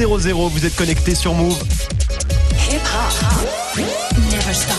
00. Vous êtes connectés sur Move. Hip hop, never stop.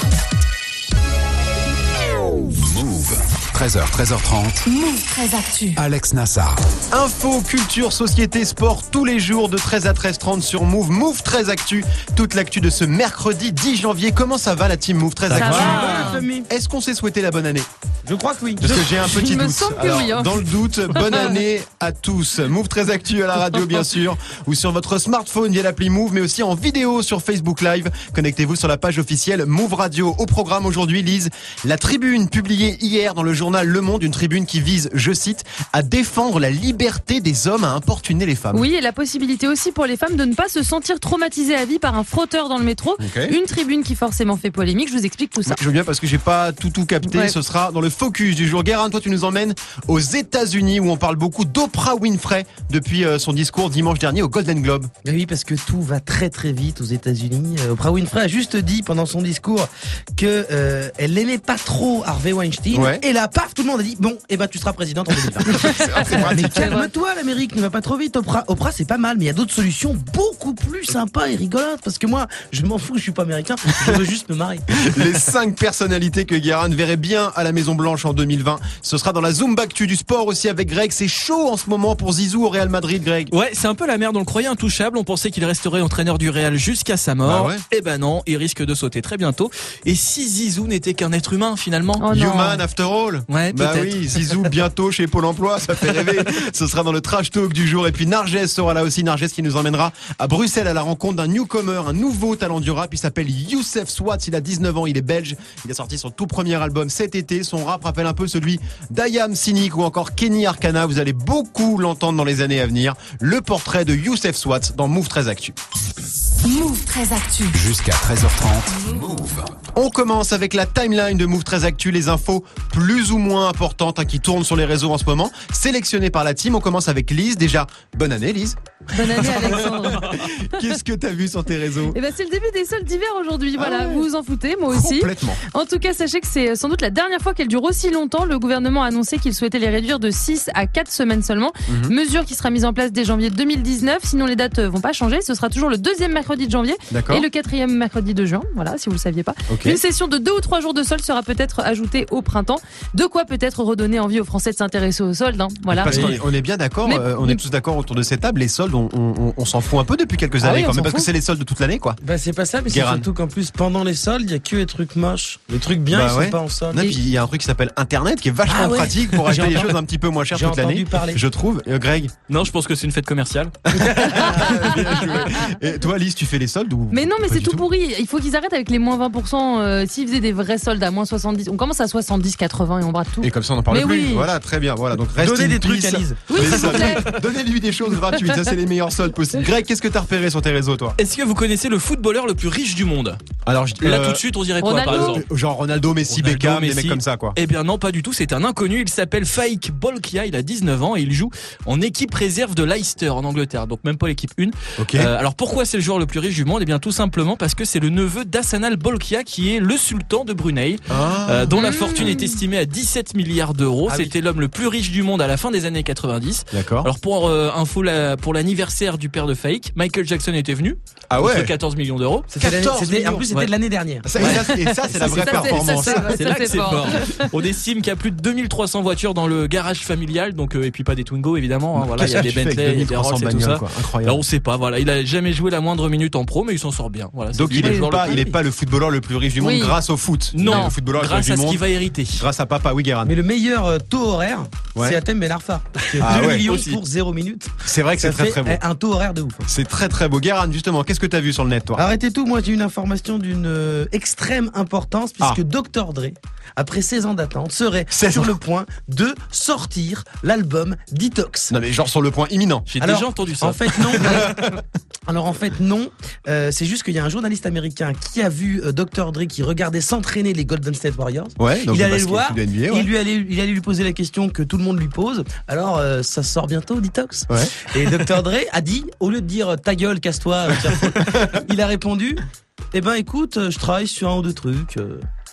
Move. 13h, 13h30. Move 13 Actu. Alex Nassar. Info, culture, société, sport, tous les jours de 13 à 13h30 sur Move. Move 13 Actu. Toute l'actu de ce mercredi 10 janvier. Comment ça va la team Move 13 Actu? Est-ce qu'on s'est souhaité la bonne année? Je crois que oui. Parce que j'ai un petit doute. me semble que oui, hein. Dans le doute, bonne année à tous. Move 13 Actu à la radio bien sûr, ou sur votre smartphone via l'appli Move, mais aussi en vidéo sur Facebook Live. Connectez-vous sur la page officielle Move Radio. Au programme aujourd'hui, Lise, la tribune publiée hier dans le journal Le Monde, une tribune qui vise, je cite, à défendre la liberté des hommes à importuner les femmes. Oui, et la possibilité aussi pour les femmes de ne pas se sentir traumatisées à vie par un frotteur dans le métro. Okay. Une tribune qui forcément fait polémique. Je vous explique tout ça. Je veux bien parce que j'ai pas tout capté. Ouais. Ce sera dans le focus du jour. Guérin, toi tu nous emmènes aux États-Unis où on parle beaucoup d'Oprah Winfrey depuis son discours dimanche dernier au Golden Globe. Oui, parce que tout va très très vite aux États-Unis. Oprah Winfrey a juste dit pendant son discours que elle n'aimait pas trop Harvey Weinstein. Ouais. Et là, paf, tout le monde a dit bon, tu seras présidente en 2020. Mais calme-toi, l'Amérique ne va pas trop vite. Oprah, c'est pas mal, mais il y a d'autres solutions beaucoup plus sympas et rigolotes. Parce que moi, je m'en fous, je suis pas américain. Je veux juste me marier. Les 5 personnalités que Guérin verrait bien à la Maison Blanche en 2020. Ce sera dans la Zumba Actu du sport aussi avec Greg. C'est chaud en ce moment pour Zizou au Real Madrid, Greg. Ouais, c'est un peu la merde, on le croyait intouchable, on pensait qu'il resterait entraîneur du Real jusqu'à sa mort. Bah ouais. Eh ben non, il risque de sauter très bientôt. Et si Zizou n'était qu'un être humain finalement? Oh non. Human after all. Ouais, Bah peut-être. oui, Zizou bientôt chez Pôle emploi, ça fait rêver. Ce sera dans le trash talk du jour. Et puis Narges sera là aussi. Narges qui nous emmènera à Bruxelles à la rencontre d'un newcomer, un nouveau talent du rap. Il s'appelle Youssef Swat. Il a 19 ans, il est belge. Il a sorti son tout premier album cet été. Son rap rappelle un peu celui d'Ayam Cynic ou encore Kenny Arcana. Vous allez beaucoup l'entendre dans les années à venir. Le portrait de Youssef Swat dans Move 13 Actu. Move 13 Actu. Jusqu'à 13h30. Move. On commence avec la timeline de Move 13 Actu, les infos plus ou moins importantes qui tournent sur les réseaux en ce moment, sélectionnées par la team. On commence avec Lise. Déjà, bonne année Lise. Bonne année Alexandre. Qu'est-ce que t'as vu sur tes réseaux? Et ben c'est le début des soldes d'hiver aujourd'hui. Voilà, ouais. vous vous en foutez, moi aussi. Complètement. En tout cas, sachez que c'est sans doute la dernière fois qu'elle dure aussi longtemps. Le gouvernement a annoncé qu'il souhaitait les réduire de 6 à 4 semaines seulement. Mesure qui sera mise en place dès janvier 2019. Sinon, les dates vont pas changer. Ce sera toujours le deuxième mercredi de janvier D'accord. et le quatrième mercredi de juin. Voilà, si vous le saviez pas. Okay. Une session de 2 ou 3 jours de solde sera peut-être ajoutée au printemps. De quoi peut-être redonner envie aux Français de s'intéresser aux soldes. Hein. Voilà. Parce qu'on est bien d'accord, Mais- on est tous d'accord autour de cette table. Les soldes, on s'en fout un peu depuis quelques Ah années oui, quand on même, s'en parce que fout. c'est les soldes de toute l'année, quoi. Bah c'est pas ça, mais c'est Guérin. surtout qu'en plus pendant les soldes, il y a que les trucs moches. Les trucs bien, Bah ils ouais. sont pas en solde. Non, puis il y a un truc qui s'appelle Internet qui est vachement Ah ouais. pratique pour J'ai acheter les entendu- choses un petit peu moins chères j'ai toute l'année. entendu parler. Je trouve. Greg. Non, je pense que c'est une fête commerciale. Bien joué. Et toi, Lise, tu fais les soldes ou Mais non, mais pas c'est du tout pourri. Il faut qu'ils arrêtent avec les moins 20%. S'ils faisaient des vrais soldes à moins 70, on commence à 70, 80 et on brade tout. Et comme ça, on n'en parle Mais plus. oui. Voilà, très bien. Voilà, donc reste Donnez in des trucs peace. à Lise. Oui, Les s'il vous soldes. plaît. Donnez-lui des choses gratuites. Ça, c'est les meilleurs soldes possibles. Greg, qu'est-ce que t'as repéré sur tes réseaux, toi? Est-ce que vous connaissez le footballeur le plus riche du monde? Alors, Là tout de suite, on dirait quoi Ronaldo. par exemple? genre Ronaldo, Messi, Ronaldo, Beckham, des Messi. mecs comme ça, quoi. Eh bien non, pas du tout, c'est un inconnu, il s'appelle Faik Bolkia, il a 19 ans et il joue en équipe réserve de Leicester en Angleterre, donc même pas l'équipe 1. Ok. Alors pourquoi c'est le joueur le plus riche du monde? Eh bien tout simplement parce que c'est le neveu d'Hassan Al-Bolkia qui est le sultan de Brunei, dont la fortune est estimée à 17 milliards d'euros. Ah oui. C'était l'homme le plus riche du monde à la fin des années 90. D'accord. Alors pour info, pour l'anniversaire du père de Faik, Michael Jackson était venu, Ah contre ouais. 14 millions d'euros. En plus, c'était Ouais. de l'année dernière. Ça, c'est la vraie Ça, performance. C'est là que c'est fort. fort. On estime qu'il y a plus de 2300 voitures dans le garage familial, donc et puis pas des Twingo évidemment. Hein, voilà, il y a des Bentley, il y a des Rolls et tout ça. Incroyable. Là, on sait pas. Voilà, il a jamais joué la moindre minute en pro, mais il s'en sort bien. Voilà. Donc c'est il le est joueur pas, le plus- il est pas le footballeur le plus riche du monde Oui. grâce au foot. Non, Il est le footballeur le plus grâce riche à du ce monde qu'il va hériter. grâce à papa, oui, Guérin. Mais le meilleur taux horaire, Ouais. c'est Atem Ben Arfa. Ah 2 ouais, millions aussi. pour 0 minutes. C'est vrai que c'est Ça très fait très beau. un taux horaire de ouf. C'est très très beau. Guérin, justement, qu'est-ce que t'as vu sur le net, toi? Arrêtez tout, moi j'ai une information d'une extrême importance puisque Dr Dre, après 16 ans d'attente, serait 16 sur ans. le point de sortir l'album Detox. Non mais genre sur le point imminent. J'ai Alors, déjà entendu ça. En fait non. Alors en fait non. C'est juste qu'il y a un journaliste américain qui a vu Dr Dre qui regardait s'entraîner les Golden State Warriors. Ouais, donc Il allait basket, le voir, de NBA, ouais. il allait lui poser la question que tout le monde lui pose. Alors ça sort bientôt Detox. Ouais. Et Dr Dre a dit, au lieu de dire ta gueule, casse-toi, il a répondu, eh ben écoute, je travaille sur un ou deux trucs.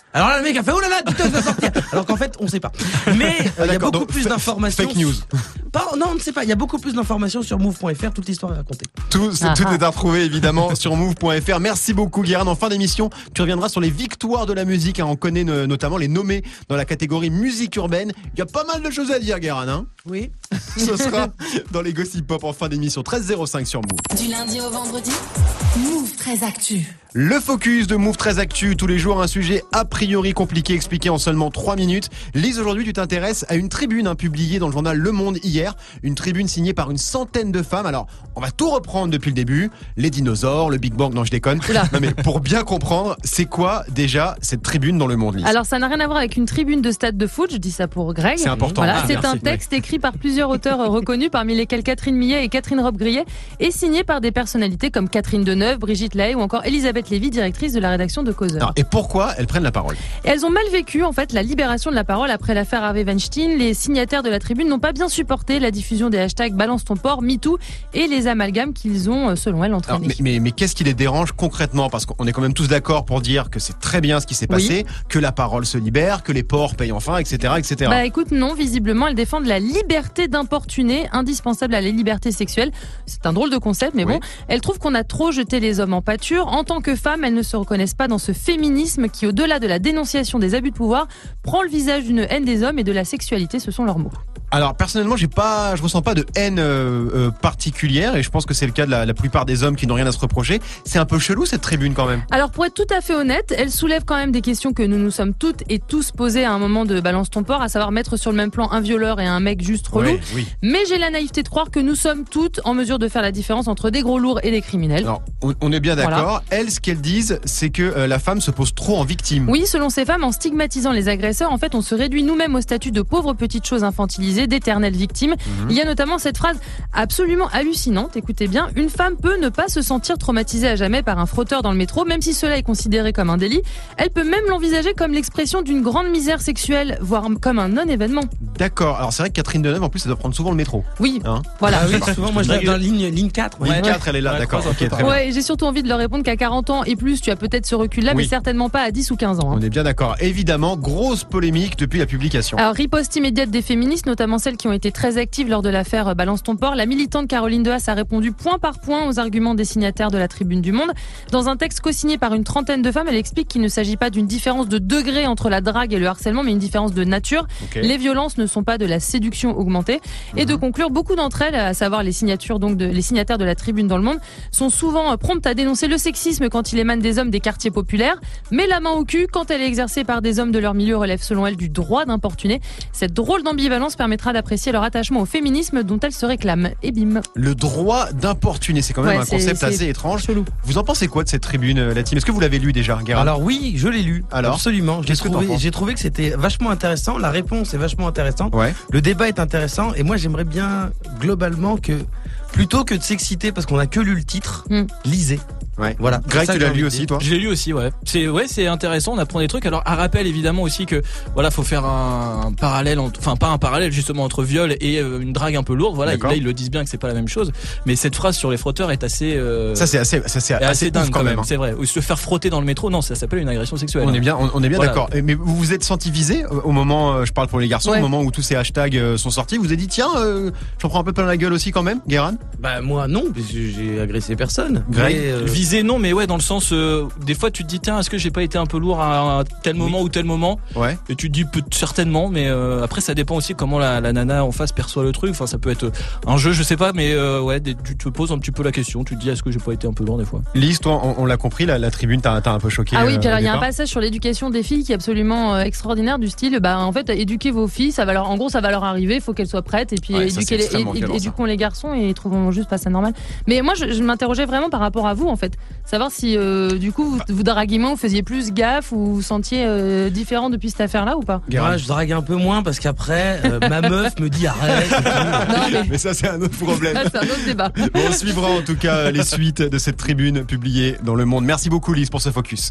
Alors là, le mec a fait oh là là, putain, va sortir. Alors qu'en fait, on sait pas. Mais il y a beaucoup plus d'informations. Fake news. Non, on ne sait pas. Il y a beaucoup plus d'informations sur move.fr. Toute l'histoire est racontée. Tout est à retrouver évidemment sur move.fr. Merci beaucoup Guérin. En fin d'émission, tu reviendras sur les victoires de la musique. On connaît notamment les nommés dans la catégorie musique urbaine. Il y a pas mal de choses à dire Guérin, hein. Oui. Ce sera dans les Gossip Pop en fin d'émission. 13h05 sur Move. Du lundi au vendredi, Move 13 Actu. Le focus de Move 13 Actu, tous les jours un sujet a priori compliqué expliqué en seulement 3 minutes. Lise, aujourd'hui tu t'intéresses à une tribune publiée dans le journal Le Monde hier, une tribune signée par une centaine de femmes. Alors, on va tout reprendre depuis le début, les dinosaures, le Big Bang, non je déconne. Non mais pour bien comprendre, c'est quoi déjà cette tribune dans Le Monde, Lise? Alors ça n'a rien à voir avec une tribune de stade de foot, je dis ça pour Greg. C'est important. Voilà, c'est merci. un texte écrit par plusieurs auteurs reconnus, parmi lesquels Catherine Millet et Catherine Robbe-Grillet, et signé par des personnalités comme Catherine Deneuve, Brigitte Lahaye ou encore Elisabeth Lévy, directrice de la rédaction de Causeur. Alors, et pourquoi elles prennent la parole? Et elles ont mal vécu en fait la libération de la parole après l'affaire Harvey Weinstein. Les signataires de la tribune n'ont pas bien supporté la diffusion des hashtags Balance ton porc, MeToo et les amalgames qu'ils ont, selon elles, entraînés. Mais qu'est-ce qui les dérange concrètement? Parce qu'on est quand même tous d'accord pour dire que c'est très bien ce qui s'est passé, que la parole se libère, que les porcs payent enfin, etc., etc. Bah écoute, non, visiblement, elles défendent la liberté d'importuner, indispensable à la liberté sexuelle. C'est un drôle de concept, mais bon. Elles trouvent qu'on a trop jeté les hommes en pâture. En tant que femmes, elles ne se reconnaissent pas dans ce féminisme qui, au-delà de la dénonciation des abus de pouvoir, prend le visage d'une haine des hommes et de la sexualité, ce sont leurs mots. Alors personnellement, je ressens pas de haine particulière et je pense que c'est le cas de la plupart des hommes qui n'ont rien à se reprocher. C'est un peu chelou cette tribune quand même. Alors pour être tout à fait honnête, elle soulève quand même des questions que nous nous sommes toutes et tous posées à un moment de Balance ton porc, à savoir mettre sur le même plan un violeur et un mec juste relou. Oui. Mais j'ai la naïveté de croire que nous sommes toutes en mesure de faire la différence entre des gros lourds et des criminels. Alors, on est bien d'accord. Voilà. Elles, ce qu'elles disent, c'est que la femme se pose trop en victime. Oui, selon ces femmes, en stigmatisant les agresseurs, en fait, on se réduit nous-mêmes au statut de pauvres petites choses infantilisées, d'éternelles victimes. Il y a notamment cette phrase absolument hallucinante, écoutez bien, une femme peut ne pas se sentir traumatisée à jamais par un frotteur dans le métro, même si cela est considéré comme un délit. Elle peut même l'envisager comme l'expression d'une grande misère sexuelle, voire comme un non-événement. D'accord. Alors c'est vrai que Catherine Deneuve, en plus, elle doit prendre souvent le métro. Oui, Hein voilà. Ah oui, souvent, moi je vais dans ligne 4. Ligne 4, elle est là, Ouais, d'accord. 3 Ok, très bien. Ouais, et j'ai surtout envie de leur répondre qu'à 40 ans et plus, tu as peut-être ce recul-là, Oui. mais certainement pas à 10 ou 15 ans. On est bien d'accord. Évidemment, grosse polémique depuis la publication. Alors, riposte immédiate des féministes, notamment celles qui ont été très actives lors de l'affaire Balance ton porc. La militante Caroline Dehaas a répondu point par point aux arguments des signataires de la Tribune du Monde. Dans un texte co-signé par une trentaine de femmes, elle explique qu'il ne s'agit pas d'une différence de degré entre la drague et le harcèlement, mais une différence de nature. Ok. Les violences ne sont pas de la séduction augmentée. Et de conclure, beaucoup d'entre elles, à savoir les signataires de la Tribune dans le Monde, sont souvent promptes à dénoncer le sexisme quand il émane des hommes des quartiers populaires, mais la main au cul quand elle est exercée par des hommes de leur milieu relève selon elles du droit d'importuner. Cette drôle d'ambivalence permettra d'apprécier leur attachement au féminisme dont elles se réclament. Et bim. Le droit d'importuner, c'est quand même Ouais, un concept c'est assez étrange. chelou. Vous en pensez quoi de cette tribune, la team? Est-ce que vous l'avez lu déjà, Guérin? Alors oui, je l'ai lu. Alors Absolument. Qu'est-ce que t'en penses? J'ai trouvé que c'était vachement intéressant. La réponse est vachement intéressante. Ouais. Le débat est intéressant. Et moi, j'aimerais bien, globalement, que plutôt que de s'exciter parce qu'on a que lu le titre, lisez. Ouais. Voilà. Greg, C'est ça tu que l'as j'ai lu envie aussi, de toi? Je l'ai lu aussi, ouais. C'est intéressant, on apprend des trucs. Alors, à rappel évidemment aussi que, voilà, faut faire un parallèle, enfin, pas un parallèle justement entre viol et une drague un peu lourde. Voilà, D'accord. là, ils le disent bien que c'est pas la même chose. Mais cette phrase sur les frotteurs est assez, Ça, c'est assez dingue ouf quand même. hein. C'est vrai. Ou se faire frotter dans le métro, non, ça s'appelle une agression sexuelle. On est bien Voilà. d'accord. Mais vous vous êtes senti visé au moment, je parle pour les garçons, Ouais. au moment où tous ces hashtags sont sortis. Vous vous êtes dit, tiens, j'en prends un peu plein la gueule aussi quand même, Guérin? Bah moi non, parce que j'ai agressé personne. Greg, Mais, Visé non, mais ouais, dans le sens, des fois tu te dis tiens, est-ce que j'ai pas été un peu lourd à tel moment ou tel moment, Ouais. et tu te dis certainement, mais après ça dépend aussi comment la nana en face perçoit le truc. Enfin, ça peut être un jeu, je sais pas, mais ouais, tu te poses un petit peu la question, tu te dis est-ce que j'ai pas été un peu lourd des fois. Lise, toi, on l'a compris, la tribune t'a un peu choqué. Ah oui, puis alors au il y a un départ. passage sur l'éducation des filles qui est absolument extraordinaire, du style, bah en fait, éduquer vos filles, ça va leur, en gros, ça va leur arriver, il faut qu'elles soient prêtes, et puis Ouais, ça, c'est extrêmement violent, ça. éduquons les garçons et trouvons juste pas ça normal. Mais moi, je m'interrogeais vraiment par rapport à vous, en fait, savoir si du coup vous draguiez moins, vous faisiez plus gaffe, ou vous vous sentiez différent depuis cette affaire-là ou pas. Guérin. moi, je drague un peu moins parce qu'après, ma meuf me dit arrête. Non, mais Mais ça, c'est un autre problème. ça, c'est un autre débat. Bon, on suivra en tout cas les suites de cette tribune publiée dans Le Monde. Merci beaucoup, Lise, pour ce focus.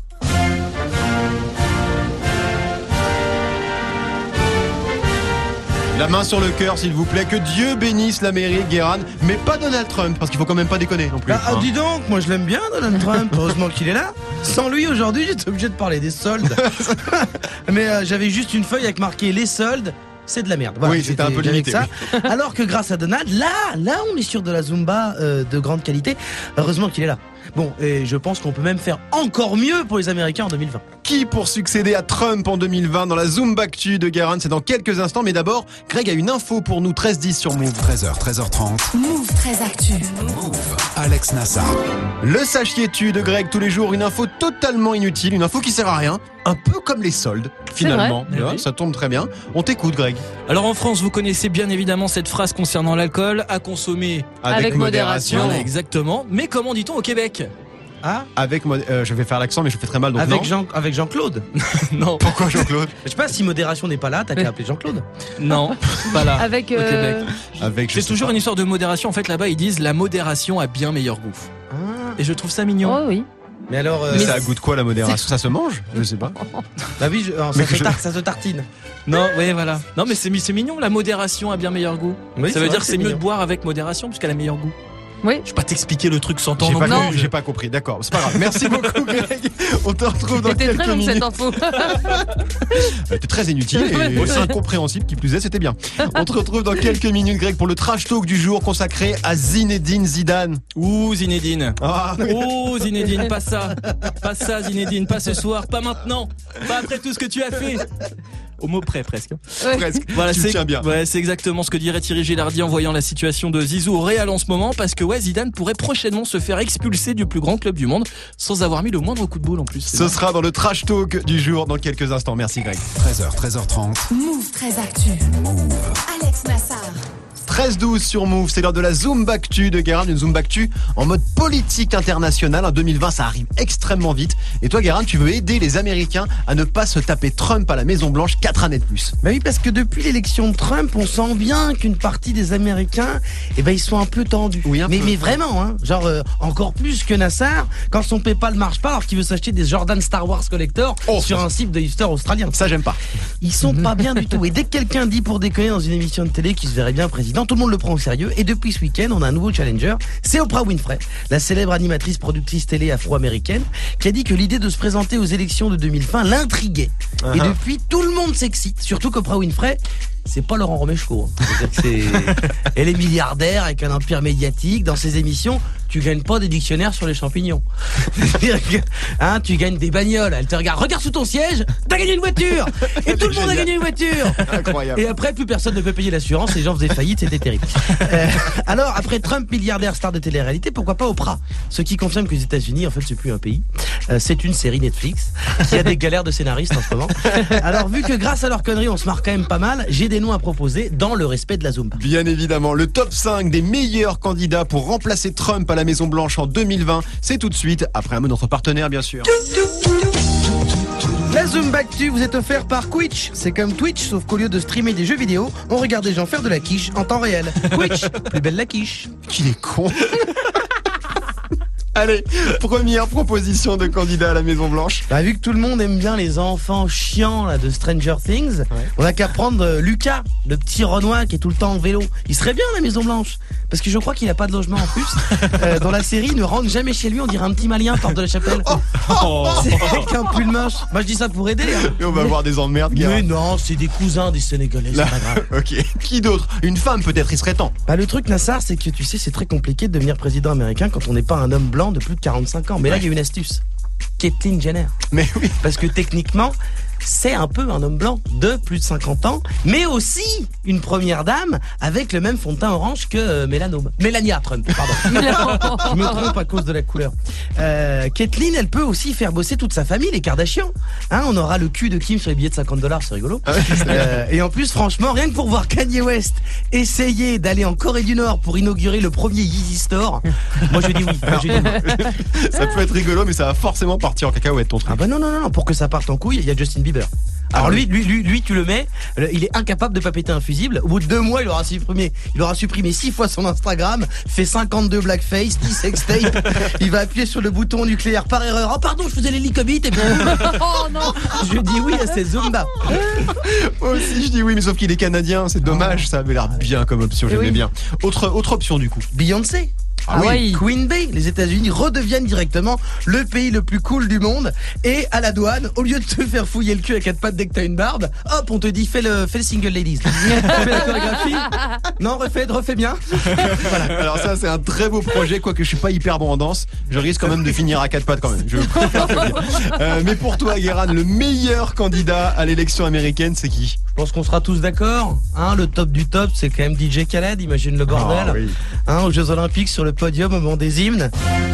La main sur le cœur, s'il vous plaît. Que Dieu bénisse l'Amérique, Guérin, mais pas Donald Trump, parce qu'il faut quand même pas déconner non plus. Dis donc, moi je l'aime bien Donald Trump, heureusement qu'il est là. Sans lui aujourd'hui, j'étais obligé de parler des soldes. Mais j'avais juste une feuille avec marqué les soldes. C'est de la merde. Voilà, oui, c'était un peu limité. Ça. Oui. Alors que grâce à Donald, là, on est sûr de la Zumba de grande qualité. Heureusement qu'il est là. Bon, et je pense qu'on peut même faire encore mieux pour les Américains en 2020. Qui pour succéder à Trump en 2020 dans la Zumbactu de Guérin, c'est dans quelques instants. Mais d'abord, Greg a une info pour nous, 13-10 sur Move. 13h, 13h30. Move 13 Actu. Move. Alex Nassar. Le sachiez-tu de Greg, tous les jours, une info totalement inutile, une info qui sert à rien, un peu comme les soldes, finalement. vrai. Ouais, ça tombe très bien. On t'écoute, Greg. Alors en France, vous connaissez bien évidemment cette phrase concernant l'alcool, à consommer Avec modération. Voilà, exactement. Mais comment dit-on au Québec? Je vais faire l'accent, mais je fais très mal. Donc Avec Jean-Claude. Non. Pourquoi Jean-Claude? Je sais pas, si modération n'est pas là, t'as qu'à appeler Jean-Claude. Non, pas là. Avec au Québec. Je C'est sais toujours pas. une histoire de modération. En fait, là-bas, ils disent la modération a bien meilleur goût. Et je trouve ça mignon. Oh oui. Mais alors, Mais ça a goût de quoi la modération? Ça se mange? Je sais pas. bah oui, ça se tartine. Non, ouais, voilà. Non, mais c'est mignon. La modération a bien meilleur goût. Oui, ça veut dire vrai que c'est mieux de mignon. boire avec modération puisqu'elle a meilleur goût. Oui. Je vais pas t'expliquer le truc sans temps J'ai non pas, plus. compris, j'ai pas compris, d'accord, c'est pas grave. Merci beaucoup, Greg. On te retrouve dans C'était quelques très long minutes. cette info. C'était très inutile et aussi incompréhensible, qui plus est, c'était bien. On te retrouve dans quelques minutes, Greg, pour le trash talk du jour consacré à Zinedine Zidane. Ouh, Zinedine. Ah, Oh, Zinedine, pas ça. Pas ça, Zinedine, pas ce soir, pas maintenant. Pas après tout ce que tu as fait. Au mot près, presque. presque. Voilà, Tu le c'est tiens bien. Ouais, c'est exactement ce que dirait Thierry Gilardi en voyant la situation de Zizou au Real en ce moment, parce que ouais, Zidane pourrait prochainement se faire expulser du plus grand club du monde sans avoir mis le moindre coup de boule en plus. Ce sera dans le trash talk du jour dans quelques instants. Merci, Greg. 13h, 13h30. Move 13 Actu. Alex Nassar. 13-12 sur Move, c'est l'heure de la Zumbactu de Guérin, une Zumbactu en mode politique internationale. En 2020, ça arrive extrêmement vite. Et toi, Guérin, tu veux aider les Américains à ne pas se taper Trump à la Maison-Blanche 4 années de plus. Bah oui, parce que depuis l'élection de Trump, on sent bien qu'une partie des Américains, ils sont un peu tendus. Oui, un peu. Mais vraiment, hein, genre encore plus que Nassar, quand son PayPal marche pas, alors qu'il veut s'acheter des Jordan Star Wars Collector sur un site de hipster australien. Ça, j'aime pas. Ils sont pas bien du tout. Et dès que quelqu'un dit pour déconner dans une émission de télé qu'il se verrait bien président, tout le monde le prend au sérieux. Et depuis ce week-end, on a un nouveau challenger. C'est Oprah Winfrey, la célèbre animatrice productrice télé afro-américaine, qui a dit que l'idée de se présenter aux élections de 2020 l'intriguait. Et depuis, tout le monde s'excite. Surtout qu'Oprah Winfrey, c'est pas Laurent Romeshko. Elle est milliardaire avec un empire médiatique. Dans ses émissions, tu gagnes pas des dictionnaires sur les champignons. C'est-à-dire que, tu gagnes des bagnoles. Elle te regarde sous ton siège, t'as gagné une voiture. Et tout le monde a gagné une voiture. Incroyable. Et après, plus personne ne peut payer l'assurance. Les gens faisaient faillite, c'était terrible. Alors, après Trump, milliardaire, star de télé-réalité, pourquoi pas Oprah? Ce qui confirme que les États-Unis, en fait, c'est plus un pays. C'est une série Netflix qui a des galères de scénaristes en ce moment. Alors, vu que grâce à leurs conneries, on se marre quand même pas mal, j'ai des noms à proposer dans le respect de la Zumba. Bien évidemment, le top 5 des meilleurs candidats pour remplacer Trump à la Maison-Blanche en 2020, c'est tout de suite, après un mot de notre partenaire, bien sûr. La Zumbactu vous est offerte par Twitch. C'est comme Twitch, sauf qu'au lieu de streamer des jeux vidéo, on regarde des gens faire de la quiche en temps réel. Twitch, plus belle la quiche. Qu'il est con. Allez, première proposition de candidat à la Maison-Blanche. Bah, vu que tout le monde aime bien les enfants chiants là, de Stranger Things, on a qu'à prendre Lucas, le petit Renoir qui est tout le temps en vélo. Il serait bien à la Maison-Blanche. Parce que je crois qu'il a pas de logement en plus. Dans la série, il ne rentre jamais chez lui, on dirait un petit malien porte de la chapelle. C'est avec un pull moche. Moi je dis ça pour aider. Hein. Et on va avoir des emmerdes, Guérin. Mais non, c'est des cousins des Sénégalais, c'est pas grave. Ok. Qui d'autre? Une femme peut-être, il serait temps. Bah, le truc, Nassar, c'est que tu sais, c'est très compliqué de devenir président américain quand on n'est pas un homme blanc de plus de 45 ans. Mais là, il y a une astuce. Caitlyn Jenner. Mais oui. Parce que techniquement, c'est un peu un homme blanc de plus de 50 ans, mais aussi une première dame avec le même fond de teint orange que Melania Trump, pardon. Je me trompe à cause de la couleur. Caitlyn, elle peut aussi faire bosser toute sa famille, les Kardashians. Hein, on aura le cul de Kim sur les billets de $50, c'est rigolo. Et en plus, franchement, rien que pour voir Kanye West essayer d'aller en Corée du Nord pour inaugurer le premier Yeezy Store, moi je dis oui. Ça peut être rigolo, mais ça va forcément partir en cacahuète ton truc. Ah bah non, pour que ça parte en couille, il y a Justin Bieber. Alors lui, tu le mets, il est incapable de pas péter un fusible. Au bout de 2 mois, il aura supprimé 6 fois son Instagram, fait 52 blackface, 10 sextape. Il va appuyer sur le bouton nucléaire par erreur. Oh pardon, je faisais l'hélicobite et puis Oh non. je dis oui à ces Zumba. Moi aussi, je dis oui, mais sauf qu'il est canadien, c'est dommage, ça avait l'air bien comme option, j'aimais oui. bien. Autre option du coup. Beyoncé. Ah oui. Queen Bey, les États-Unis redeviennent directement le pays le plus cool du monde. Et à la douane, au lieu de te faire fouiller le cul à 4 pattes dès que t'as une barbe, hop, on te dit fais le single ladies. Fais la chorégraphie. Non, refais bien. Voilà. Alors ça, c'est un très beau projet, quoique je suis pas hyper bon en danse. Je risque quand même de finir à 4 pattes quand même. Je préfère te le dire. Mais pour toi, Guérin, le meilleur candidat à l'élection américaine, c'est qui? Je pense qu'on sera tous d'accord. Le top du top, c'est quand même DJ Khaled, imagine le bordel. Ah, oui. Aux Jeux Olympiques, sur le podium au moment des hymnes.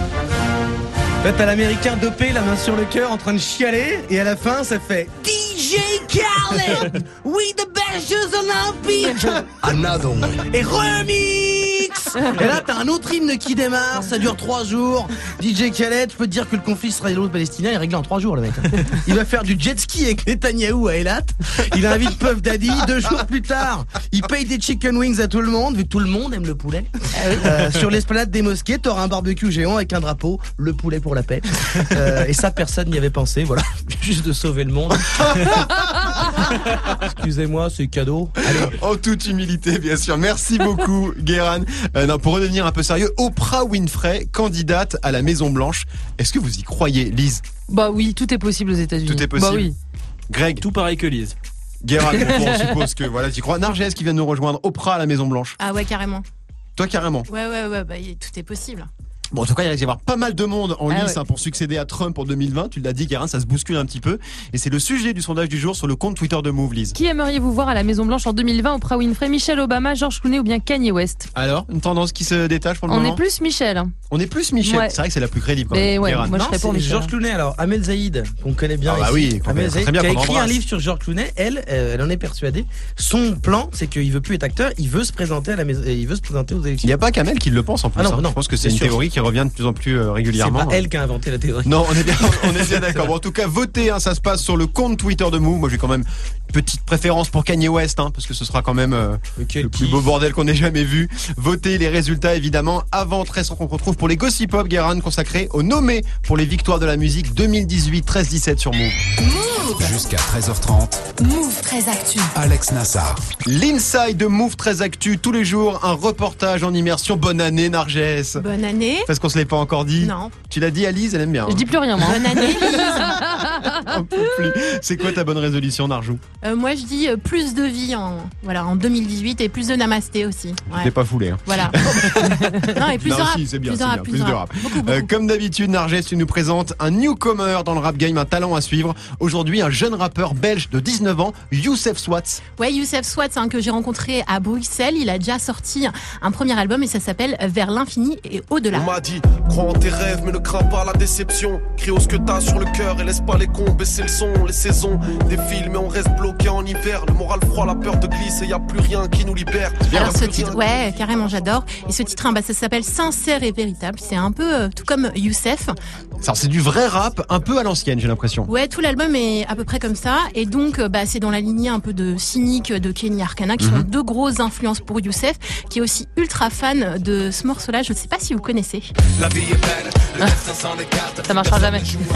Là, t'as l'américain dopé, la main sur le cœur, en train de chialer, et à la fin, ça fait DJ Khaled, we the best Jeux Olympiques. Another one. Et remix. Et là, t'as un autre hymne qui démarre, ça dure 3 jours. DJ Khaled, je peux te dire que le conflit israélo-palestinien est réglé en 3 jours, le mec. Il va faire du jet ski avec Netanyahou à Eilat. Il invite Puff Daddy. 2 jours plus tard, il paye des chicken wings à tout le monde, vu que tout le monde aime le poulet. Sur l'esplanade des mosquées, t'auras un barbecue géant avec un drapeau, le poulet pour la paix. Et ça, personne n'y avait pensé, voilà. Juste de sauver le monde. Excusez-moi, c'est cadeau. Allez. En toute humilité, bien sûr. Merci beaucoup, Guérin. Non, pour redevenir un peu sérieux, Oprah Winfrey, candidate à la Maison Blanche. Est-ce que vous y croyez, Lise? Bah oui, tout est possible aux États-Unis. Tout est possible. Bah oui. Greg, Tout pareil que Lise. Guérin, on suppose que voilà, tu crois. Narges qui vient de nous rejoindre. Oprah à la Maison Blanche. Ah ouais, carrément. Toi, carrément. Ouais, bah, tout est possible. Bon, en tout cas, il va y avoir pas mal de monde en lice ouais. pour succéder à Trump en 2020. Tu l'as dit, Guérin, ça se bouscule un petit peu. Et c'est le sujet du sondage du jour sur le compte Twitter de Move, Lise. Qui aimeriez-vous voir à la Maison Blanche en 2020? Oprah Winfrey, Michelle Obama, George Clooney ou bien Kanye West? Alors, une tendance qui se détache pour le On moment? est plus Michelle. On est plus Michel. Ouais. C'est vrai que c'est la plus crédible quand Mais même. ouais, Guérin. moi je Non, serais pour c'est Michelle. Georges Clooney, alors Amel Zaïd, qu'on connaît bien Ah bah ici. oui, qu'on Amel connaît Zaïd, très bien, qui a qu'on écrit un embrasse. livre sur Georges Clooney. Elle en est persuadée. Son plan, c'est qu'il veut plus être acteur, il veut se présenter à la maison, il veut se présenter aux Il élections. n'y a pas qu'Amel qui le pense en plus. Ah non, hein. non, Je pense que c'est bien une sûr. théorie qui revient de plus en plus C'est régulièrement. pas elle qui a inventé la théorie. Non, on est bien d'accord. Bon, en tout cas, votez, hein, ça se passe sur le compte Twitter de Move. Moi, j'ai quand même une petite préférence pour Kanye West, hein, parce que ce sera quand même le plus beau bordel qu'on ait jamais vu. Votez les résultats, évidemment, avant 13 qu'on retrouve pour les Gossip Pop, Guérin, consacrés aux nommés pour les victoires de la musique 2018 13-17 sur Move. Jusqu'à 13h30, Move 13 Actu. Alex Nassar. L'inside de Move 13 Actu, tous les jours, un reportage en immersion. Bonne année, Narges. Bonne année. Parce qu'on se l'est pas encore dit. Non. Tu l'as dit à Lise, elle aime bien. Je dis plus rien, moi. Bonne année. Un peu plus. C'est quoi ta bonne résolution, Narjou? Moi, je dis plus de vie en 2018 et plus de namasté aussi. Je l'ai pas foulé. Hein. Voilà. Non, et plus Non, de rap. si, c'est bien, plus c'est de rap, bien, plus de rap. Beaucoup. Comme d'habitude, Narges, tu nous présentes un newcomer dans le rap game, un talent à suivre. Aujourd'hui, un jeune rappeur belge de 19 ans, Youssef Swatz. Ouais, Youssef Swatz, que j'ai rencontré à Bruxelles. Il a déjà sorti un premier album et ça s'appelle Vers l'infini et au-delà. On m'a dit, crois en tes rêves mais ne crains pas la déception. Crie haut ce que t'as sur le cœur et laisse pas les cons baisser le son. Les saisons défilent mais on reste bloqué en hiver. Le moral froid, la peur de glisser, y a plus rien qui nous libère. Alors ce titre, ouais, carrément j'adore. Et ce titre, ça s'appelle Sincère et véritable. C'est un peu tout comme Youssef. Alors, c'est du vrai rap, un peu à l'ancienne, j'ai l'impression. Ouais, tout l'album est à peu près comme ça. Et donc, c'est dans la lignée un peu de Cynic, de Kenny Arcana, qui sont 2 grosses influences pour Youssef, qui est aussi ultra fan de ce morceau-là. Je ne sais pas si vous connaissez. La vie est belle, Ça marchera jamais.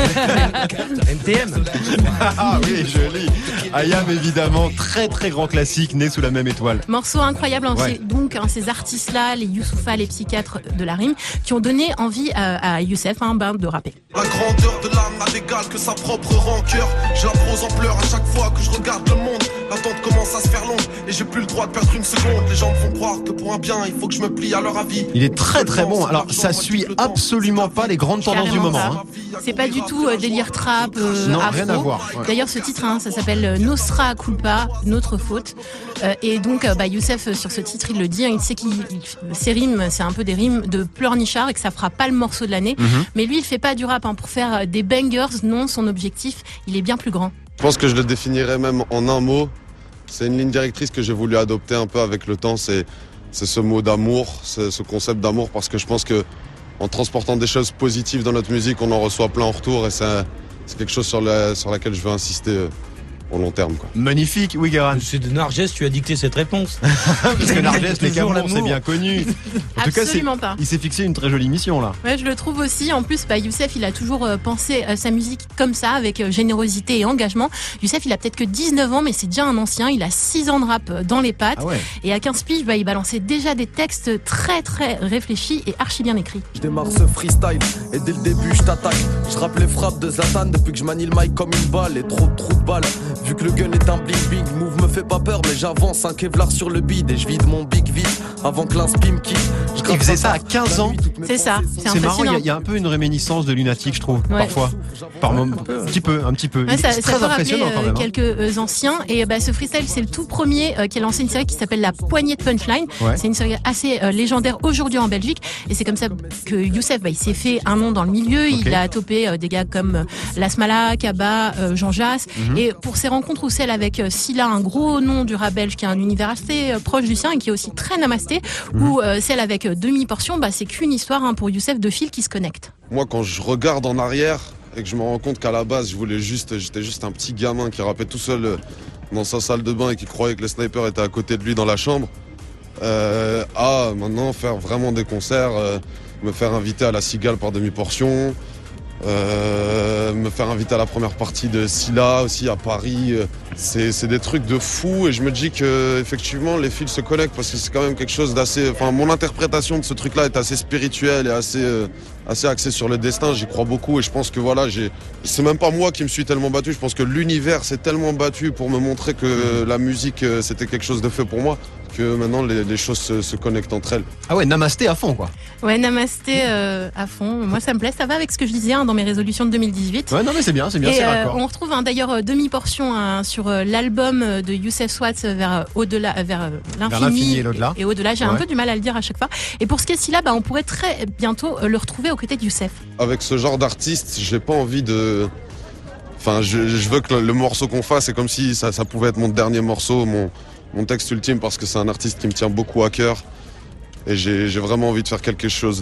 NTM. Ah oui, joli. Ayam, évidemment, très très grand classique, né sous la même étoile. Morceau incroyable. Ouais. C'est donc ces artistes-là, les Youssoupha, les psychiatres de la rime, qui ont donné envie à Youssef de rapper. La grandeur de l'âme n'a d'égal que sa propre rancœur. J'ai la prose en pleurs à chaque fois que je regarde le monde. L'attente commence à se faire longue et j'ai plus le droit de perdre une seconde. Les gens me font croire que pour un bien, il faut que je me plie à leur avis. Il est très très bon. Alors, ça suit absolument pas les grandes tendances du Carrément moment. ça. C'est pas du tout délire trap, Non, afro. rien à voir. Ouais. D'ailleurs, ce titre, ça s'appelle Nostra culpa, notre faute. Et donc, Youssef, sur ce titre, il le dit, il sait ses rimes, c'est un peu des rimes de pleurnichard et que ça fera pas le morceau de l'année. Mais lui, il fait pas du rap pour faire des bangers. Non, son objectif, il est bien plus grand. Je pense que je le définirais même en un mot. C'est une ligne directrice que j'ai voulu adopter un peu avec le temps. C'est ce mot d'amour, ce concept d'amour, parce que je pense que en transportant des choses positives dans notre musique, on en reçoit plein en retour et c'est quelque chose sur laquelle je veux insister au long terme, quoi. Magnifique, oui, Guérin. C'est de Narges, tu as dicté cette réponse. Parce que Narges, les Toujours Cameroun, c'est l'amour. bien connu. En tout cas, Absolument pas. il s'est fixé une très jolie mission, là. Ouais, je le trouve aussi. En plus, Youssef, il a toujours pensé sa musique comme ça, avec générosité et engagement. Youssef, il a peut-être que 19 ans, mais c'est déjà un ancien. Il a 6 ans de rap dans les pattes. Ah ouais. Et à 15 piges, il balançait déjà des textes très, très réfléchis et archi bien écrits. Je démarre ce freestyle et dès le début je t'attaque. Je rappe les frappes de Zlatan depuis que je manie le mic comme une balle. Et trop de trous de balles. Vu que le gun est un bling bling, move me fait pas peur, mais j'avance un Kevlar sur le bide et je vide mon big vide avant que l'inspi me quitte. Il faisait ça à 15 ans. C'est ça, c'est C'est marrant, impressionnant. il y a un peu une réminiscence de lunatique, je trouve, Ouais. parfois. Par moment. Un petit peu. Ouais, ça C'est peut très rappeler impressionnant quand même. Hein. quelques anciens. Et ce freestyle, c'est le tout premier qui a lancé une série qui s'appelle La Poignée de Punchline. Ouais. C'est une série assez légendaire aujourd'hui en Belgique. Et c'est comme ça que Youssef, il s'est fait un nom dans le milieu. Ok. Il a topé des gars comme Lasmala, Kaba, Jean Jass. Et pour ses rencontres ou celles avec Silla, un gros nom du rap belge qui a un univers assez proche du sien et qui est aussi très namasté, ou celle avec Demi-Portion, c'est qu'une histoire pour Youssef de fils qui se connectent. Moi, quand je regarde en arrière et que je me rends compte qu'à la base, j'étais juste un petit gamin qui rappait tout seul dans sa salle de bain et qui croyait que le sniper était à côté de lui dans la chambre, à maintenant faire vraiment des concerts, me faire inviter à la Cigale par Demi-Portion, me faire inviter à la première partie de Silla aussi à Paris, c'est des trucs de fou et je me dis que effectivement les fils se connectent parce que c'est quand même quelque chose d'assez, enfin mon interprétation de ce truc là est assez spirituelle et assez axée sur le destin, j'y crois beaucoup et je pense que voilà, c'est même pas moi qui me suis tellement battu, je pense que l'univers s'est tellement battu pour me montrer que la musique c'était quelque chose de fait pour moi que maintenant les choses se connectent entre elles. Ah ouais, namasté à fond, quoi. Ouais, namasté à fond. Moi, ça me plaît. Ça va avec ce que je disais dans mes résolutions de 2018. Ouais, non, mais c'est bien, Et c'est raccord. on retrouve d'ailleurs Demi-Portion sur l'album de Youssef Swatz vers au-delà, vers l'infini l'infini et l'au-delà. Et au-delà, j'ai un Ouais. peu du mal à le dire à chaque fois. Et pour ce qui est Silla, on pourrait très bientôt le retrouver aux côtés de Youssef. Avec ce genre d'artiste, j'ai pas envie de... Enfin, je veux que le morceau qu'on fasse, c'est comme si ça pouvait être mon dernier morceau, mon texte ultime, parce que c'est un artiste qui me tient beaucoup à cœur. Et j'ai vraiment envie de faire quelque chose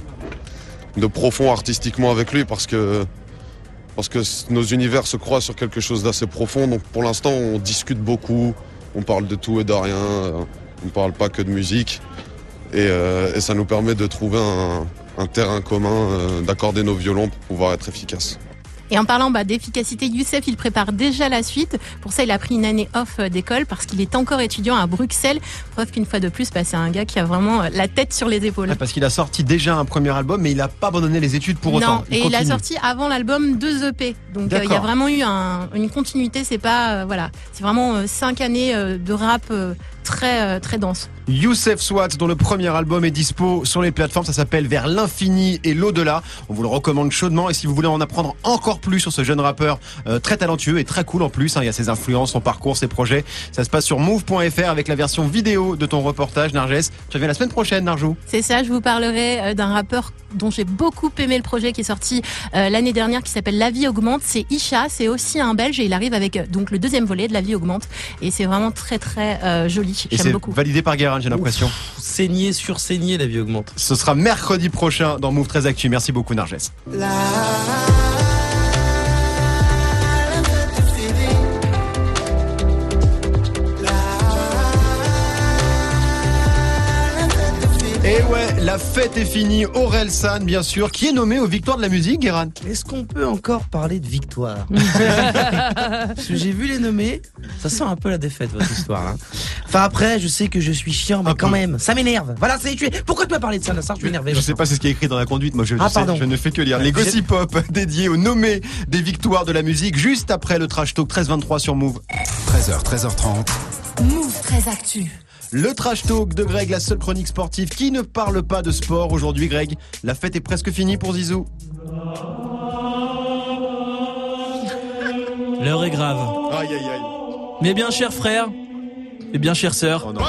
de profond artistiquement avec lui, parce que nos univers se croisent sur quelque chose d'assez profond. Donc pour l'instant, on discute beaucoup, on parle de tout et de rien, on ne parle pas que de musique. Et ça nous permet de trouver un terrain commun, d'accorder nos violons pour pouvoir être efficaces. Et en parlant d'efficacité, Youssef, il prépare déjà la suite. Pour ça, il a pris une année off d'école parce qu'il est encore étudiant à Bruxelles. Preuve qu'une fois de plus, c'est un gars qui a vraiment la tête sur les épaules. Parce qu'il a sorti déjà un premier album, mais il n'a pas abandonné les études pour autant. Non, et il a sorti avant l'album 2 EP. Donc il y a vraiment eu une continuité. C'est pas c'est vraiment 5 années de rap très très dense. Youssef Swatz, dont le premier album est dispo sur les plateformes, ça s'appelle Vers l'infini et l'au-delà. On vous le recommande chaudement et si vous voulez en apprendre encore plus sur ce jeune rappeur très talentueux et très cool en plus, il y a ses influences, son parcours, ses projets, ça se passe sur move.fr avec la version vidéo de ton reportage, Narges. Tu reviens la semaine prochaine, Narjou. C'est ça, je vous parlerai d'un rappeur dont j'ai beaucoup aimé le projet qui est sorti l'année dernière qui s'appelle La Vie Augmente. C'est Isha, c'est aussi un Belge et il arrive avec donc le deuxième volet de La Vie Augmente et c'est vraiment très très joli. Et j'aime beaucoup. Validé par Guérin, j'ai l'impression. Saigner sur saigner, La Vie Augmente. Ce sera mercredi prochain dans Move 13 Actu. Merci beaucoup, Narges. Et ouais, la fête est finie. Aurel San, bien sûr, qui est nommé aux Victoires de la musique, Guérin. Est-ce qu'on peut encore parler de victoire? Parce que j'ai vu les nommer, ça sent un peu la défaite, votre histoire. Hein. Enfin après, je sais que je suis chiant, mais quand même, ça m'énerve. Voilà, pourquoi tu m'as parlé de ça, Nassar? Je suis énervé. Je sais pas, c'est ce qui est écrit dans la conduite. Moi, je ne fais que lire. Les Gossip Pop dédiés aux nommés des Victoires de la musique, juste après le Trash Talk 13-23 sur Move. 13h, 13h30. Move 13 Actu. Le Trash Talk de Greg, la seule chronique sportive qui ne parle pas de sport. Aujourd'hui, Greg, la fête est presque finie pour Zizou. L'heure est grave. Aïe, aïe, aïe. Mes bien chers frères et bien chères sœurs. Oh non.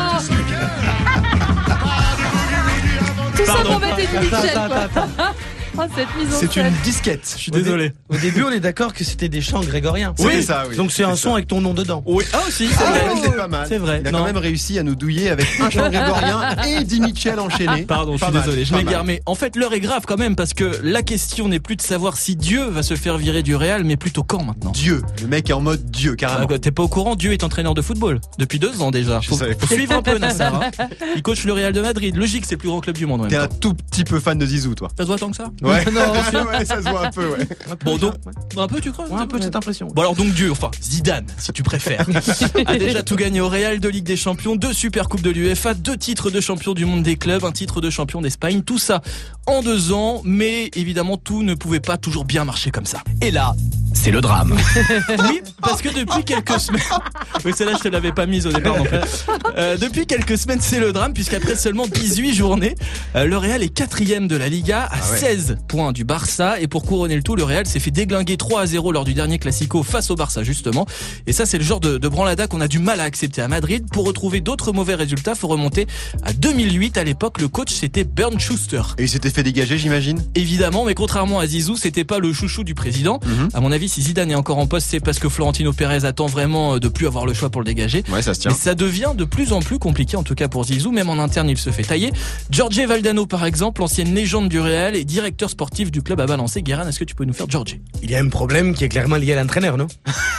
Tout ça Pardon. pour mettre une Michel, quoi. Oh, cette mise en C'est scène. une disquette. Je suis désolé. Au début, on est d'accord que c'était des chants grégoriens. Oui, ça, oui. Donc c'est un C'est son ça. avec ton nom dedans. Oui. Ah aussi, c'est Ah vrai. ouais, c'est pas mal. C'est vrai. Il a Non. quand même réussi à nous douiller avec un chant grégorien et Di Michel enchaîné. Pardon, je Pas suis mal, désolé, je pas m'égare. mal. Mais en fait, l'heure est grave quand même parce que la question n'est plus de savoir si Dieu va se faire virer du Real, mais plutôt quand maintenant. Dieu, le mec est en mode Dieu, carrément. T'es pas au courant, Dieu est entraîneur de football depuis 2 ans déjà. Je Faut savais pas. suivre un peu Nassar. Hein. Il coach le Real de Madrid. Logique, c'est le plus grand club du monde. En T'es même un temps. tout petit peu fan de Zizou, toi. Ça se voit tant que ça. Ouais, Non, ouais, ça se voit un peu, ouais. Bon donc, un peu tu crois. Ouais, un peu de cette impression. Bon alors donc Dieu, enfin Zidane, si tu préfères, a déjà tout gagné au Real, 2 Ligues des Champions, 2 Super Coupes de l'UEFA, 2 titres de champion du monde des clubs, un titre de champion d'Espagne, tout ça en 2 ans, mais évidemment tout ne pouvait pas toujours bien marcher comme ça. Et là, c'est le drame. Oui, parce que depuis quelques semaines... Oui, celle-là, je te l'avais pas mise au départ non plus. Depuis quelques semaines, c'est le drame, puisqu'après seulement 18 journées, le Real est 4e de la Liga, à 16 points du Barça. Et pour couronner le tout, le Real s'est fait déglinguer 3-0 lors du dernier Classico face au Barça, justement. Et ça, c'est le genre de branlada qu'on a du mal à accepter à Madrid. Pour retrouver d'autres mauvais résultats, faut remonter à 2008. À l'époque, le coach, c'était Bernd Schuster. Et il s'était fait dégager, j'imagine. Évidemment, mais contrairement à Zizou, c'était pas le chouchou du président. À mon avis, si Zidane est encore en poste, c'est parce que Florentino Pérez attend vraiment de plus avoir le choix pour le dégager. Ouais, ça se tient. Mais ça devient de plus en plus compliqué, en tout cas pour Zizou. Même en interne, il se fait tailler. Jorge Valdano, par exemple, ancienne légende du Real et directeur sportif du club, a balancé. Guérin, est-ce que tu peux nous faire Jorge? Il y a un problème qui est clairement lié à l'entraîneur, non?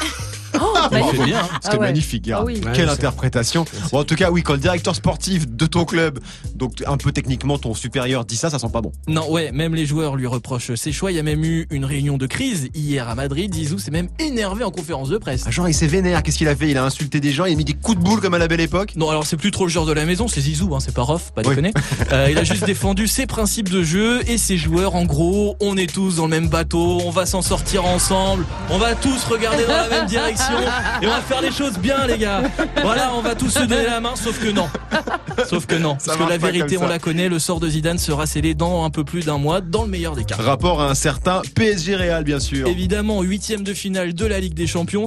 C'est bien. C'était ouais. magnifique, gars. Ah oui. Quelle Ouais, interprétation. Bon, en tout cas, oui, quand le directeur sportif de ton club, donc un peu techniquement ton supérieur, dit ça sent pas bon. Non, ouais, même les joueurs lui reprochent ses choix. Il y a même eu une réunion de crise hier à Madrid. Zizou s'est même énervé en conférence de presse. Ah, genre, il s'est vénère. Qu'est-ce qu'il a fait? Il a insulté des gens, il a mis des coups de boule comme à la belle époque. Non, alors c'est plus trop le genre de la maison, c'est Zizou, hein, c'est pas Rof, pas Oui. déconner. Il a juste défendu ses principes de jeu et ses joueurs. En gros, on est tous dans le même bateau, on va s'en sortir ensemble, on va tous regarder dans la même direction et on va faire les choses bien, les gars. Voilà, on va tous se donner la main, sauf que non. Sauf que non, Ça parce que marche la pas vérité, comme ça. on la connaît, le sort de Zidane sera scellé dans un peu plus d'1 mois, dans le meilleur des cas. Rapport à un certain PSG Real, bien sûr. Évidemment, 8e de finale de la Ligue des Champions.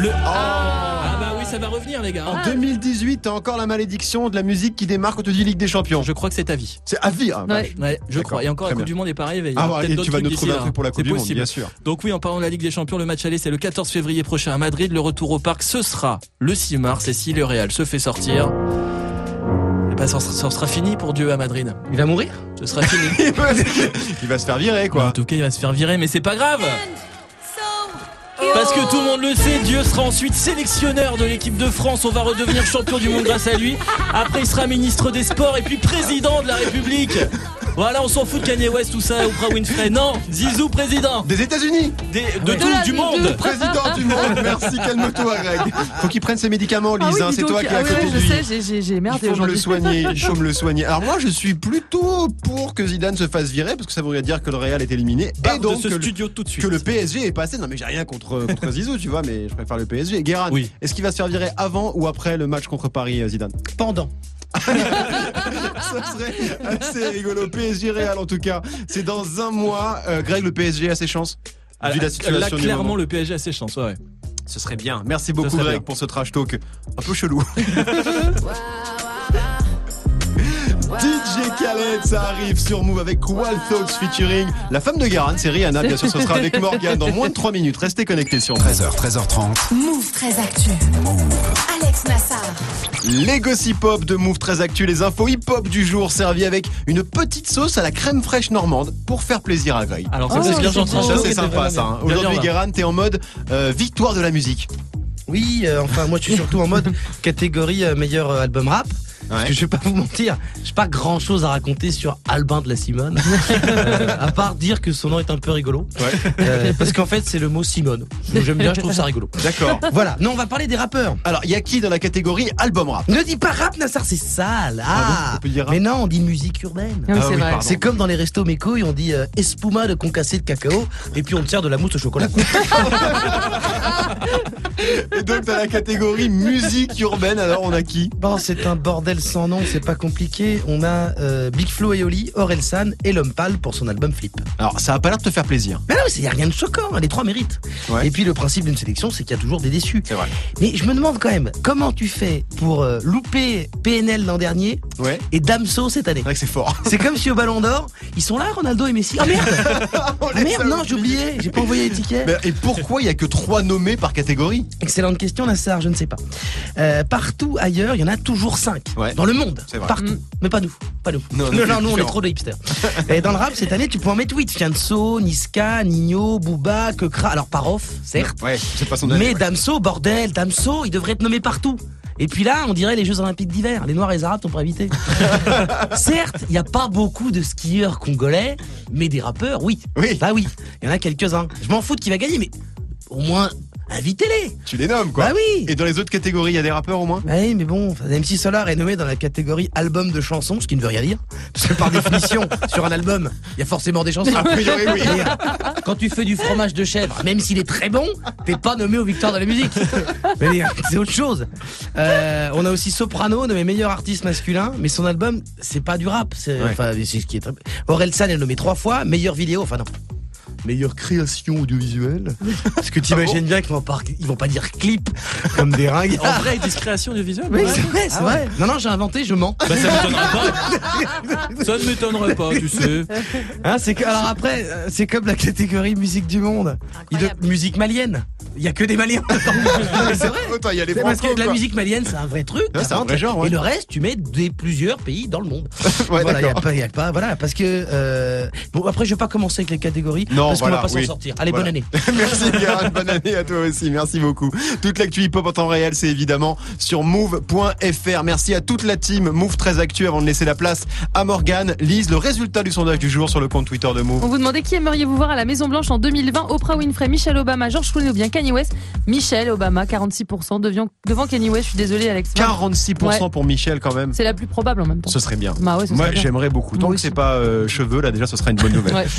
Ah bah oui, ça va revenir, les gars. En 2018, t'as encore la malédiction de la musique qui démarre quand tu dis Ligue des Champions. Je crois que c'est ta vie. C'est à vie. Hein, Ouais. Ouais, je D'accord, crois. Et encore, la très Coupe bien. du Monde est pas arrivée. Il y Ah, aura peut-être et d'autres tu vas trucs nous d'ici trouver un là. truc pour la C'est Coupe du Monde, possible. bien sûr. Donc oui, en parlant de la Ligue des Champions, le match aller c'est le 14 février prochain à Madrid. Le retour au parc, ce sera le 6 mars. Et si le Real se fait sortir, eh ben, ça sera fini pour Dieu à Madrid. Il va mourir? Ce sera fini. Il va se faire virer, En quoi. tout cas, il va se faire virer, mais c'est pas grave. Parce que tout le monde le sait, Dieu sera ensuite sélectionneur de l'équipe de France. On va redevenir champion du monde grâce à lui. Après, il sera ministre des Sports et puis président de la République. Voilà, on s'en fout de Kanye West, tout ça, Oprah Winfrey. Non, Zizou président. Des États-Unis. De tout, du monde. Président du monde. Merci, calme-toi, Greg. Faut qu'il prenne ses médicaments, Lise. hein, dis c'est donc. toi qui es à Ah côté ouais, de je lui. sais, j'ai Il merdé faut me le aujourd'hui. soigner, il faut me le soigner. Alors moi je suis plutôt pour que Zidane se fasse virer parce que ça voudrait dire que le Real est éliminé Barre et donc de ce que, studio tout de suite. que le PSG est passé. Non mais j'ai rien contre Zizou tu vois mais je préfère le PSG. Guérin, Oui. est-ce qu'il va se faire virer avant ou après le match contre Paris Zidane? Pendant. Ça serait assez rigolo. PSG Real en tout cas. C'est dans 1 mois. Greg, le PSG a ses chances vu la situation Là, du clairement, moment. le PSG a ses chances. Ouais. Ce serait bien. Merci beaucoup serait Greg bien. pour ce trash talk un peu chelou. DJ Khaled, ça arrive sur Move avec Wild Thoughts featuring la femme de Guérin, c'est Rihanna. Bien sûr, ce sera avec Morgane dans moins de 3 minutes. Restez connectés sur Move. 13h, 13h30. Move très actu. Alex Nassar. Les gossip hop de Move très actu, les infos hip-hop du jour servis avec une petite sauce à la crème fraîche normande pour faire plaisir à Greg. Alors, ça, Oh, c'est bien c'est gentil. trop. Ça, c'est c'est sympa, vraiment ça. hein. bien. Aujourd'hui, Bien, Guérin, t'es en mode victoire de la musique. Oui, enfin moi je suis surtout en mode catégorie meilleur album rap. Parce Ouais. que je vais pas vous mentir, j'ai pas grand chose à raconter sur Albin de la Simone, à part dire que son nom est un peu rigolo. Parce qu'en fait c'est le mot Simone. Donc, j'aime bien, je trouve ça rigolo. D'accord. Voilà, non on va parler des rappeurs. Alors, il y a qui dans la catégorie album rap? Ne dis pas rap Nassar, c'est sale. bon, on peut dire rap. Mais non, on dit musique urbaine. Ah oui, Ah c'est oui, vrai. pardon. C'est comme dans les restos mes couilles, on dit espuma de concassé de cacao et puis on te sert de la mousse au chocolat. Et donc dans la catégorie musique urbaine, alors on a qui? Bon, c'est un bordel sans nom, c'est pas compliqué. On a Big Flo et Oli, Orelsan et L'Homme Pâle pour son album Flip. Alors ça a pas l'air de te faire plaisir. Mais non, il y a rien de choquant, hein, les trois méritent. Ouais. Et puis le principe d'une sélection, c'est qu'il y a toujours des déçus. C'est vrai. Mais je me demande quand même, comment tu fais pour louper PNL l'an dernier Ouais. et Damso cette année? C'est vrai que c'est fort. C'est comme si au Ballon d'Or, ils sont là, Ronaldo et Messi. Oh merde! Ah merde, non, j'ai oublié, j'ai pas envoyé les tickets. Mais, et pourquoi il y a que 3 nommés par catégorie? Excellente question, Nassar, je ne sais pas. Partout ailleurs, il y en a toujours 5. Ouais. Dans le monde. C'est vrai. Partout. Mais pas nous. Pas nous. Non, nous, on est différent. trop de hipsters. Et dans le rap, cette année, tu peux en mettre 8. Fianso, Niska, Nino, Booba, Kekra. Alors, par off, certes. Ouais, c'est pas son année. Mais Damso, bordel, Damso, il devrait être nommé partout. Et puis là, on dirait les Jeux Olympiques d'hiver. Les Noirs et les Arabes t'ont pas invité. Certes, il n'y a pas beaucoup de skieurs congolais, mais des rappeurs, oui. Oui. Bah oui, il y en a quelques-uns. Je m'en fous de qui va gagner, mais au moins, invitez-les. Tu les nommes quoi. Bah oui. Et dans les autres catégories, il y a des rappeurs au moins? Bah oui, mais bon, MC Solar est nommé dans la catégorie album de chansons, ce qui ne veut rien dire. Parce que par définition, sur un album, il y a forcément des chansons. A priori, oui. Et, quand tu fais du fromage de chèvre, même s'il est très bon, t'es pas nommé aux victoires de la musique. Mais c'est autre chose. On a aussi Soprano, nommé meilleur artiste masculin, mais son album, c'est pas du rap. C'est ce qui est très... Orelsan est nommé 3 fois, meilleure vidéo, enfin non. Meilleure création audiovisuelle. Parce que t'imagines bien qu'ils vont pas dire clip comme des ringues. En vrai, ils disent création audiovisuelle. Oui, c'est vrai, c'est vrai. Non, j'ai inventé, je mens. Bah, ça m'étonnerait pas. Ça ne m'étonnerait pas, tu sais. Hein, alors après, c'est comme la catégorie musique du monde. Musique malienne. Il y a que des Maliens. C'est vrai. Autant il y a les Parce Franco, que la quoi. musique malienne, c'est un vrai truc. Ouais, c'est un vrai genre, ouais. Et le reste, tu mets plusieurs pays dans le monde. Ouais, voilà, d'accord. y a pas, voilà, parce que bon, après, je vais pas commencer avec les catégories. Non, parce qu'on voilà, va pas oui. s'en sortir. Allez, Voilà. bonne année. Merci Gérard, bonne année à toi aussi, merci beaucoup. Toute l'actu hip-hop en temps réel, c'est évidemment sur move.fr. Merci à toute la team Move 13 Actu avant de laisser la place à Morgane. Lise, le résultat du sondage du jour sur le compte Twitter de Move. On vous demandait qui aimeriez-vous voir à la Maison Blanche en 2020? Oprah Winfrey, Michelle Obama, George Clooney ou bien Kanye West? Michelle Obama, 46% devant Kanye West. Je suis désolée, Alex. 46% Ouais. pour Michel quand même. C'est la plus probable en même temps. Ce serait bien. Bah ouais, ce Moi serait bien. j'aimerais beaucoup. Tant Moi que c'est aussi. pas cheveux là déjà ce sera une bonne nouvelle. Ouais.